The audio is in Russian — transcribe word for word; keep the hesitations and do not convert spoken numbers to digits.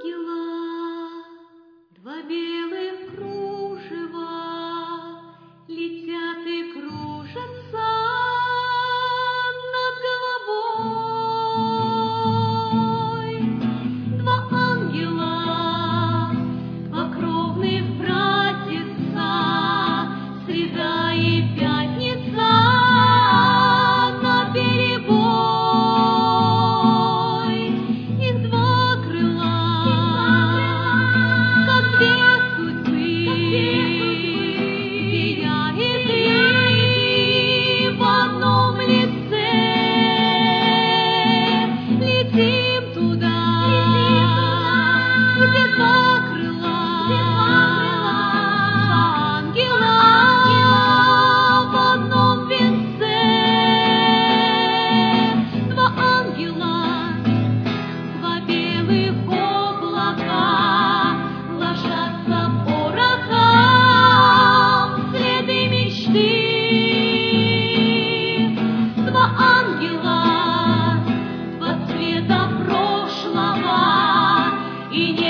ангела, два белых кружева, летят и кружатся над головой. Два ангела, два кровных братица, среда и пятница над перебой. Их два крыла, как две судьбы, сияет им в одном лице. Летим туда, где два крыла, ангела в одном венце. Два ангела, два белых облака, ложатся порохом следы мечты. Два ангела, два цвета прошлого и не